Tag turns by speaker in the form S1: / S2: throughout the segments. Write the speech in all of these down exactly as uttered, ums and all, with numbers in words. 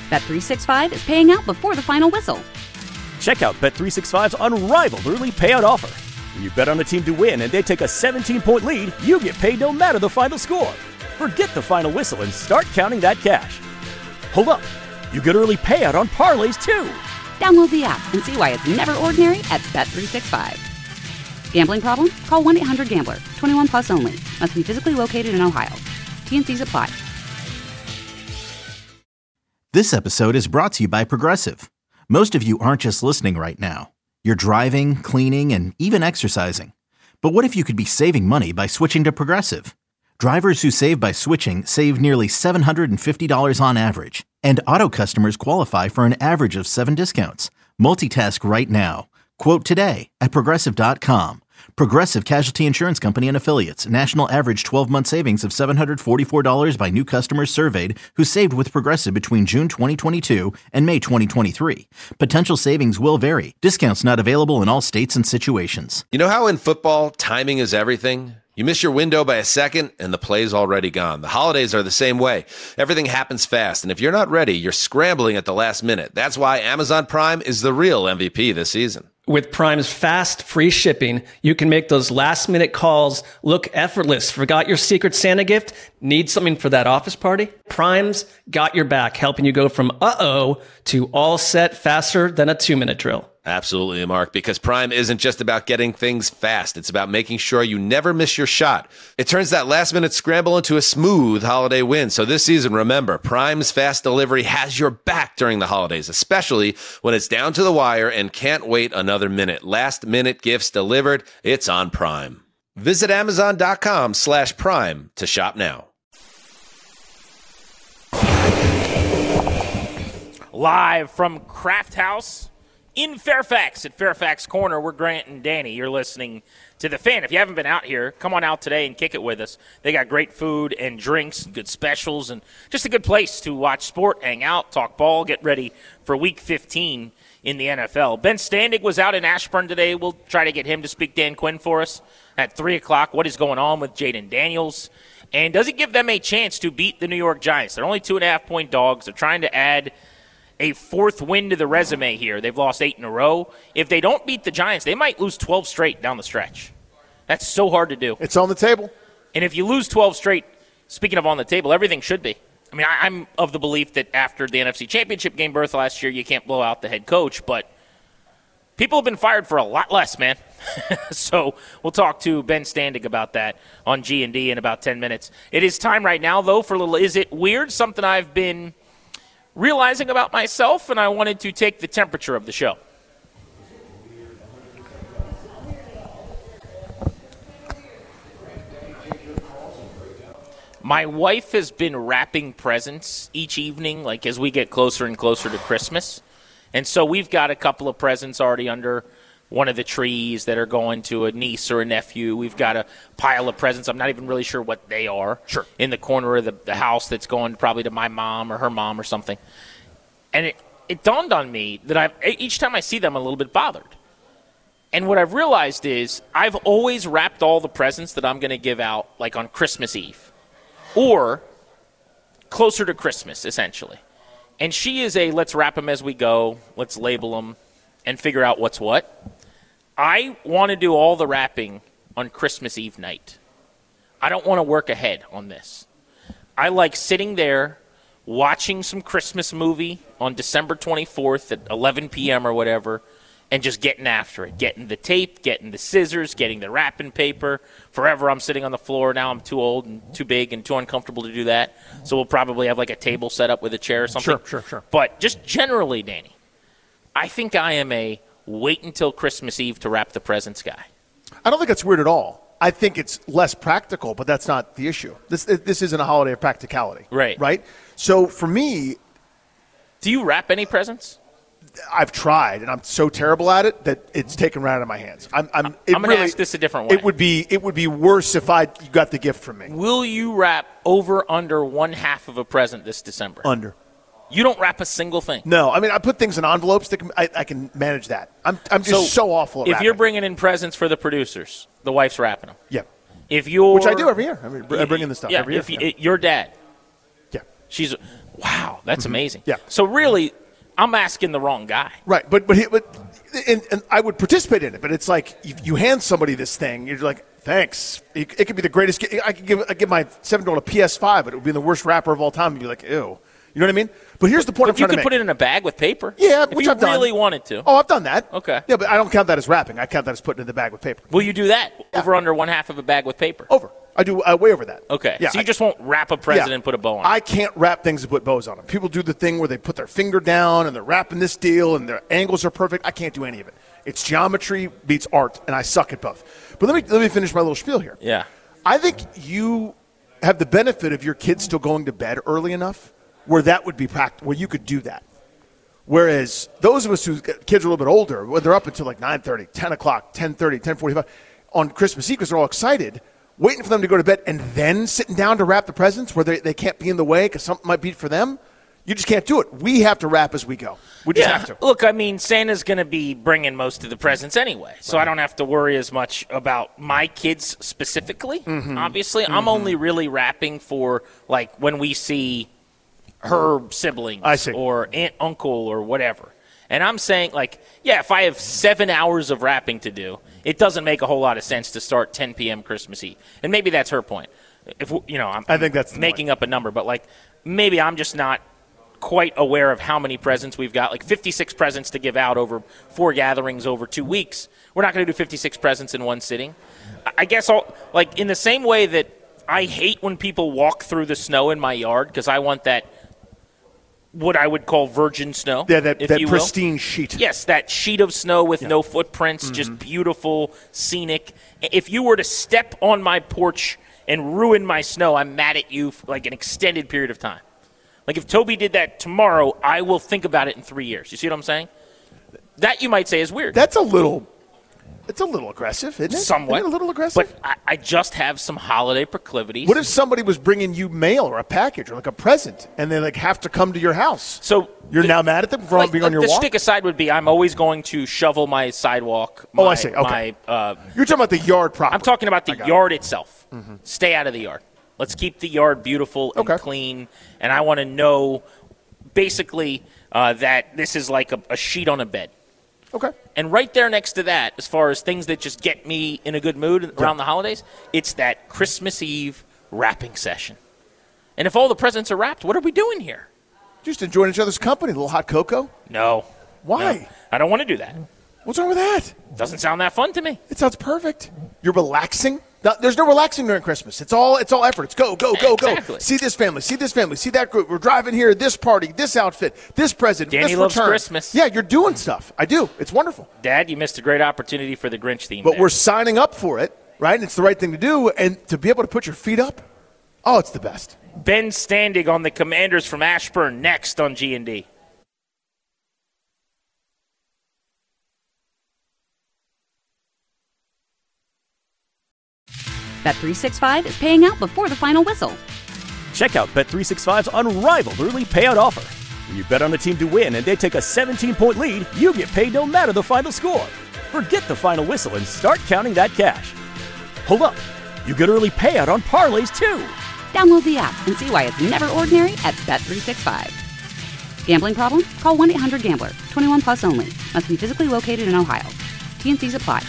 S1: Bet three sixty-five is paying out before the final whistle.
S2: Check out Bet three sixty-five's unrivaled early payout offer. When you bet on a team to win and they take a seventeen-point lead, you get paid no matter the final score. Forget the final whistle and start counting that cash. Hold up. You get early payout on parlays, too.
S1: Download the app and see why it's never ordinary at Bet three sixty-five. Gambling problem? Call one eight hundred gambler. twenty-one plus only. Must be physically located in Ohio. T N Cs apply.
S3: This episode is brought to you by Progressive. Most of you aren't just listening right now. You're driving, cleaning, and even exercising. But what if you could be saving money by switching to Progressive? Drivers who save by switching save nearly seven hundred fifty dollars on average. And auto customers qualify for an average of seven discounts. Multitask right now. Quote today at Progressive dot com. Progressive Casualty Insurance Company and Affiliates. National average twelve-month savings of seven hundred forty-four dollars by new customers surveyed who saved with Progressive between June twenty twenty-two and May twenty twenty-three. Potential savings will vary. Discounts not available in all states and situations.
S4: You know how in football, timing is everything? You miss your window by a second, and the play's already gone. The holidays are the same way. Everything happens fast, and if you're not ready, you're scrambling at the last minute. That's why Amazon Prime is the real M V P this season.
S5: With Prime's fast, free shipping, you can make those last-minute calls look effortless. Forgot your Secret Santa gift? Need something for that office party? Prime's got your back, helping you go from uh-oh to all set faster than a two-minute drill.
S4: Absolutely, Mark, because Prime isn't just about getting things fast. It's about making sure you never miss your shot. It turns that last-minute scramble into a smooth holiday win. So this season, remember, Prime's fast delivery has your back during the holidays, especially when it's down to the wire and can't wait another minute. Last-minute gifts delivered, it's on Prime. Visit Amazon.com slash Prime to shop now.
S6: Live from Craft House in Fairfax at Fairfax Corner, we're Grant and Danny. You're listening to The Fan. If you haven't been out here, come on out today and kick it with us. They got great food and drinks, and good specials, and just a good place to watch sport, hang out, talk ball, get ready for Week fifteen in the N F L. Ben Standig was out in Ashburn today. We'll try to get him to speak Dan Quinn for us at three o'clock. What is going on with Jaden Daniels? And does it give them a chance to beat the New York Giants? They're only two and a half point dogs. They're trying to add a fourth win to the resume here. They've lost eight in a row. If they don't beat the Giants, they might lose twelve straight down the stretch. That's so hard to do.
S7: It's on the table.
S6: And if you lose twelve straight, speaking of on the table, everything should be. I mean, I, I'm of the belief that after the N F C Championship game berth last year, you can't blow out the head coach, but people have been fired for a lot less, man. So we'll talk to Ben Standig about that on G and D in about ten minutes. It is time right now, though, for a little Is It Weird? Something I've been realizing about myself, and I wanted to take the temperature of the show. My wife has been wrapping presents each evening, like as we get closer and closer to Christmas. And so we've got a couple of presents already under one of the trees that are going to a niece or a nephew. We've got a pile of presents. I'm not even really sure what they are.
S7: Sure.
S6: In the corner of the, the house that's going probably to my mom or her mom or something. And it, it dawned on me that I each time I see them, I'm a little bit bothered. And what I've realized is I've always wrapped all the presents that I'm going to give out like on Christmas Eve or closer to Christmas, essentially. And she is a let's wrap them as we go, let's label them, and figure out what's what. I want to do all the wrapping on Christmas Eve night. I don't want to work ahead on this. I like sitting there watching some Christmas movie on December twenty-fourth at eleven p.m. or whatever, and just getting after it, getting the tape, getting the scissors, getting the wrapping paper. Forever I'm sitting on the floor. Now I'm too old and too big and too uncomfortable to do that. So we'll probably have like a table set up with a chair or something.
S7: Sure, sure, sure.
S6: But just generally, Danny, I think I am a wait until Christmas Eve to wrap the presents guy.
S7: I don't think it's weird at all. I think it's less practical, but that's not the issue. This this isn't a holiday of practicality.
S6: Right.
S7: Right? So for me,
S6: do you wrap any presents?
S7: I've tried, and I'm so terrible at it that it's taken right out of my hands. I'm, I'm,
S6: I'm going to
S7: really,
S6: ask this a different way.
S7: It would be it would be worse if I you got the gift from me.
S6: Will you wrap over under one half of a present this December?
S7: Under.
S6: You don't wrap a single thing?
S7: No. I mean, I put things in envelopes that can, I, I can manage that. I'm I'm just so, so awful at
S6: If
S7: wrapping.
S6: you're bringing in presents for the producers, the wife's wrapping them.
S7: Yeah.
S6: If you're,
S7: Which I do every year. I, mean, I bring in the stuff
S6: yeah,
S7: every year.
S6: If you,
S7: yeah.
S6: Your dad.
S7: Yeah.
S6: She's Wow, that's mm-hmm. amazing.
S7: Yeah.
S6: So really, I'm asking the wrong guy.
S7: Right, but but but and, and I would participate in it, but it's like you, you hand somebody this thing, you're like, thanks. It, it could be the greatest. I could give I give my seven-year-old a P S five, but it would be the worst wrapper of all time. And be like, ew. You know what I mean? But here's the point.
S6: But
S7: I'm
S6: you
S7: trying
S6: could
S7: to
S6: put
S7: make.
S6: it in a bag with paper.
S7: Yeah,
S6: if
S7: which
S6: you
S7: I've done.
S6: really wanted to.
S7: Oh, I've done that.
S6: Okay.
S7: Yeah, but I don't count that as wrapping. I count that as putting it in the bag with paper.
S6: Will you do that?
S7: Yeah.
S6: Over under one half of a bag with paper?
S7: Over. I do uh, way over that.
S6: Okay.
S7: Yeah,
S6: so you
S7: I,
S6: just won't wrap a present
S7: yeah.
S6: and put a bow on it?
S7: I can't wrap things and put bows on them. People do the thing where they put their finger down and they're wrapping this deal and their angles are perfect. I can't do any of it. It's geometry beats art, and I suck at both. But let me let me finish my little spiel here.
S6: Yeah.
S7: I think you have the benefit of your kids still going to bed early enough where that would be practical, where you could do that. Whereas those of us whose kids are a little bit older, when they're up until like nine thirty, ten o'clock, ten thirty, ten forty-five on Christmas Eve because they're all excited, waiting for them to go to bed and then sitting down to wrap the presents where they, they can't be in the way because something might be for them, you just can't do it. We have to wrap as we go. We just
S6: yeah.
S7: have to.
S6: Look, I mean, Santa's going to be bringing most of the presents anyway, so right. I don't have to worry as much about my kids specifically, mm-hmm. obviously. Mm-hmm. I'm only really wrapping for, like, when we see her siblings
S7: I see.
S6: or aunt, uncle, or whatever. And I'm saying, like, yeah, if I have seven hours of wrapping to do, it doesn't make a whole lot of sense to start ten p.m. Christmas Eve. And maybe that's her point. If you know, I'm,
S7: I think that's
S6: making
S7: point.
S6: up a number, but, like, maybe I'm just not quite aware of how many presents we've got. Like fifty-six presents to give out over four gatherings over two weeks. We're not going to do fifty-six presents in one sitting. I guess, I'll, like, in the same way that I hate when people walk through the snow in my yard because I want that what I would call virgin snow.
S7: Yeah, that,
S6: if
S7: that
S6: you
S7: pristine
S6: will.
S7: sheet.
S6: Yes, that sheet of snow with
S7: yeah.
S6: no footprints, mm-hmm. just beautiful, scenic. If you were to step on my porch and ruin my snow, I'm mad at you for like an extended period of time. Like if Toby did that tomorrow, I will think about it in three years. You see what I'm saying? That you might say is weird.
S7: That's a little... It's a little aggressive, isn't it?
S6: Somewhat.
S7: Isn't it a little aggressive?
S6: But I, I just have some holiday proclivities.
S7: What if somebody was bringing you mail or a package or like a present and they like have to come to your house?
S6: So
S7: you're
S6: the,
S7: now mad at them for
S6: like,
S7: being on your
S6: the
S7: walk?
S6: The stick aside would be I'm always going to shovel my sidewalk. My,
S7: oh, I see. Okay.
S6: My, uh,
S7: you're talking about the yard proper.
S6: I'm talking about the yard
S7: it.
S6: itself.
S7: Mm-hmm.
S6: Stay out of the yard. Let's keep the yard beautiful and
S7: okay.
S6: clean. And I want to know basically uh, that this is like a, a sheet on a bed.
S7: Okay.
S6: And right there next to that, as far as things that just get me in a good mood around yeah. the holidays, it's that Christmas Eve wrapping session. And if all the presents are wrapped, what are we doing here?
S7: Just enjoying each other's company. A little hot cocoa?
S6: No.
S7: Why?
S6: No. I don't want to do that.
S7: What's wrong with that?
S6: Doesn't sound that fun to me.
S7: It sounds perfect. You're relaxing. No, there's no relaxing during Christmas. It's all it's all effort. It's go, go, go,
S6: exactly.
S7: go. See this family, see this family, see that group. We're driving here, this party, this outfit, this present,
S6: Danny
S7: this
S6: loves
S7: return.
S6: Christmas.
S7: Yeah, you're doing stuff. I do. It's wonderful.
S6: Dad, you missed a great opportunity for the Grinch theme.
S7: But
S6: there.
S7: we're signing up for it, right? And it's the right thing to do. And to be able to put your feet up, oh, it's the best.
S6: Ben Standing on the Commanders from Ashburn next on G and D.
S1: Bet three sixty-five is paying out before the final whistle.
S2: Check out Bet three sixty-five's unrivaled early payout offer. When you bet on a team to win and they take a seventeen-point lead, you get paid no matter the final score. Forget the final whistle and start counting that cash. Hold up. You get early payout on parlays, too.
S1: Download the app and see why it's never ordinary at Bet three sixty-five. Gambling problem? Call one eight hundred gambler. twenty-one plus only. Must be physically located in Ohio. T and C's apply.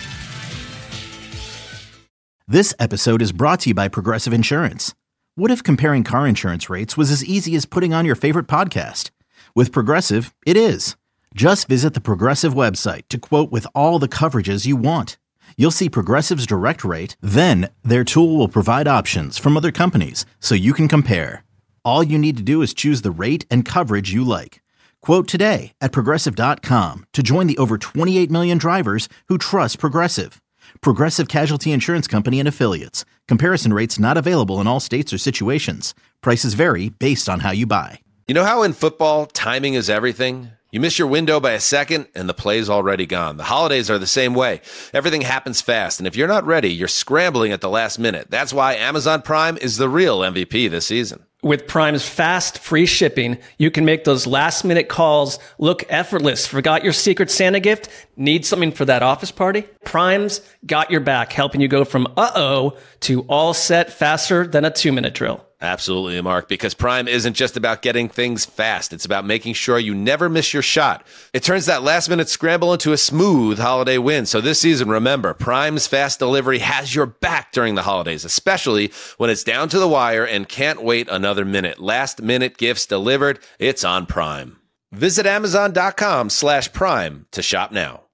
S3: This episode is brought to you by Progressive Insurance. What if comparing car insurance rates was as easy as putting on your favorite podcast? With Progressive, it is. Just visit the Progressive website to quote with all the coverages you want. You'll see Progressive's direct rate, then their tool will provide options from other companies so you can compare. All you need to do is choose the rate and coverage you like. Quote today at Progressive dot com to join the over twenty-eight million drivers who trust Progressive. Progressive Casualty Insurance Company and Affiliates. Comparison rates not available in all states or situations. Prices vary based on how you buy.
S4: You know how in football, timing is everything? You miss your window by a second, and the play's already gone. The holidays are the same way. Everything happens fast, and if you're not ready, you're scrambling at the last minute. That's why Amazon Prime is the real M V P this season.
S5: With Prime's fast, free shipping, you can make those last-minute calls look effortless. Forgot your Secret Santa gift? Need something for that office party? Prime's got your back, helping you go from uh-oh to all set faster than a two-minute drill.
S4: Absolutely, Mark, because Prime isn't just about getting things fast. It's about making sure you never miss your shot. It turns that last-minute scramble into a smooth holiday win. So this season, remember, Prime's fast delivery has your back during the holidays, especially when it's down to the wire and can't wait another minute. Last-minute gifts delivered. It's on Prime. Visit Amazon.com slash Prime to shop now.